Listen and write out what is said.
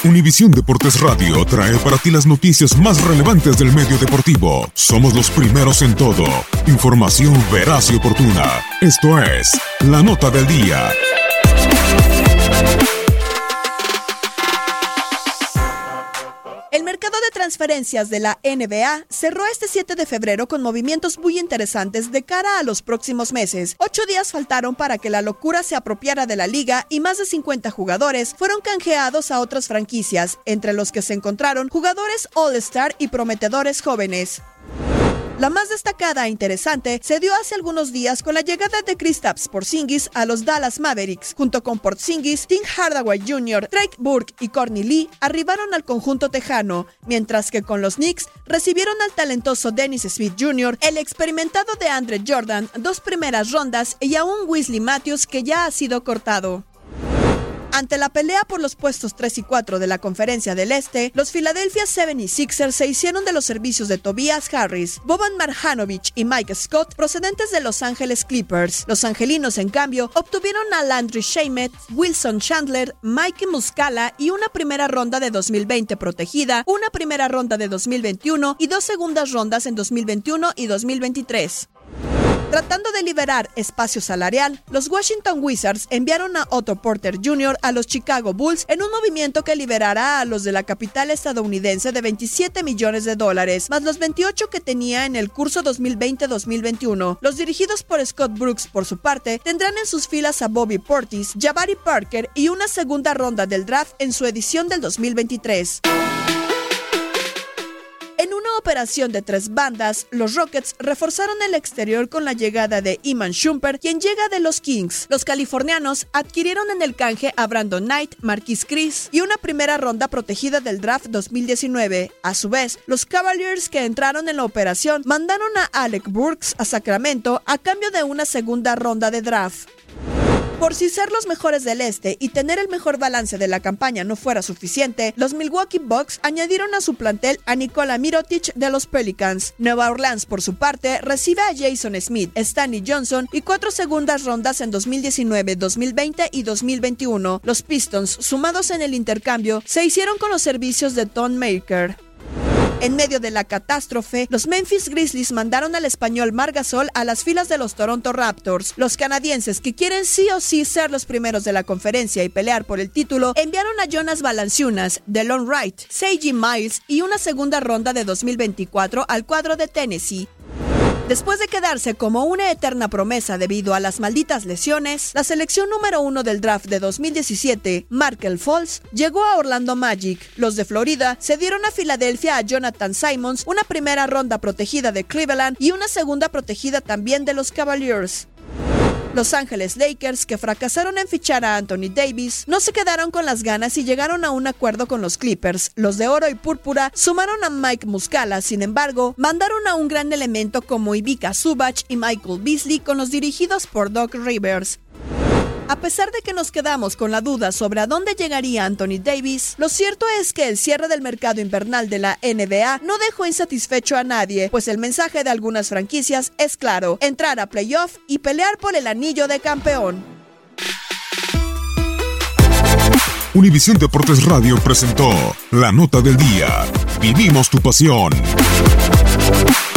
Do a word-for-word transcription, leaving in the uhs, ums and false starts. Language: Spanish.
Univisión Deportes Radio trae para ti las noticias más relevantes del medio deportivo. Somos los primeros en todo. Información veraz y oportuna. Esto es La Nota del Día. El mercado de transferencias de la N B A cerró este siete de febrero con movimientos muy interesantes de cara a los próximos meses. Ocho días faltaron para que la locura se apropiara de la liga y más de cincuenta jugadores fueron canjeados a otras franquicias, entre los que se encontraron jugadores All-Star y prometedores jóvenes. La más destacada e interesante se dio hace algunos días con la llegada de Kristaps Porzingis a los Dallas Mavericks. Junto con Porzingis, Tim Hardaway junior, Drake Burke y Courtney Lee arribaron al conjunto tejano, mientras que con los Knicks recibieron al talentoso Dennis Smith junior, el experimentado DeAndre Jordan, dos primeras rondas y a un Wesley Matthews que ya ha sido cortado. Ante la pelea por los puestos tres y cuatro de la Conferencia del Este, los Philadelphia setenta y seis ers se hicieron de los servicios de Tobias Harris, Boban Marjanovic y Mike Scott, procedentes de Los Ángeles Clippers. Los angelinos, en cambio, obtuvieron a Landry Shamet, Wilson Chandler, Mike Muscala y una primera ronda de dos mil veinte protegida, una primera ronda de dos mil veintiuno y dos segundas rondas en dos mil veintiuno y dos mil veintitrés. Tratando de liberar espacio salarial, los Washington Wizards enviaron a Otto Porter junior a los Chicago Bulls en un movimiento que liberará a los de la capital estadounidense de veintisiete millones de dólares, más los veintiocho que tenía en el curso dos mil veinte dos mil veintiuno. Los dirigidos por Scott Brooks, por su parte, tendrán en sus filas a Bobby Portis, Jabari Parker y una segunda ronda del draft en su edición del dos mil veintitrés. En una operación de tres bandas, los Rockets reforzaron el exterior con la llegada de Iman Shumpert, quien llega de los Kings. Los californianos adquirieron en el canje a Brandon Knight, Marquise Chriss y una primera ronda protegida del draft dos mil diecinueve. A su vez, los Cavaliers, que entraron en la operación, mandaron a Alec Burks a Sacramento a cambio de una segunda ronda de draft. Por si ser los mejores del este y tener el mejor balance de la campaña no fuera suficiente, los Milwaukee Bucks añadieron a su plantel a Nikola Mirotic de los Pelicans. Nueva Orleans, por su parte, recibe a Jason Smith, Stanley Johnson y cuatro segundas rondas en dos mil diecinueve, dos mil veinte y dos mil veintiuno. Los Pistons, sumados en el intercambio, se hicieron con los servicios de Thon Maker. En medio de la catástrofe, los Memphis Grizzlies mandaron al español Marc Gasol a las filas de los Toronto Raptors. Los canadienses, que quieren sí o sí ser los primeros de la conferencia y pelear por el título, enviaron a Jonas Valanciunas, Delon Wright, Seiji Miles y una segunda ronda de dos mil veinticuatro al cuadro de Tennessee. Después de quedarse como una eterna promesa debido a las malditas lesiones, la selección número uno del draft de dos mil diecisiete, Markelle Fultz, llegó a Orlando Magic. Los de Florida cedieron a Filadelfia a Jonathan Simons, una primera ronda protegida de Cleveland y una segunda protegida también de los Cavaliers. Los Ángeles Lakers, que fracasaron en fichar a Anthony Davis, no se quedaron con las ganas y llegaron a un acuerdo con los Clippers. Los de oro y púrpura sumaron a Mike Muscala, sin embargo, mandaron a un gran elemento como Ivica Zubac y Michael Beasley con los dirigidos por Doc Rivers. A pesar de que nos quedamos con la duda sobre a dónde llegaría Anthony Davis, lo cierto es que el cierre del mercado invernal de la N B A no dejó insatisfecho a nadie, pues el mensaje de algunas franquicias es claro: entrar a playoff y pelear por el anillo de campeón. Univisión Deportes Radio presentó La Nota del Día. Vivimos tu pasión.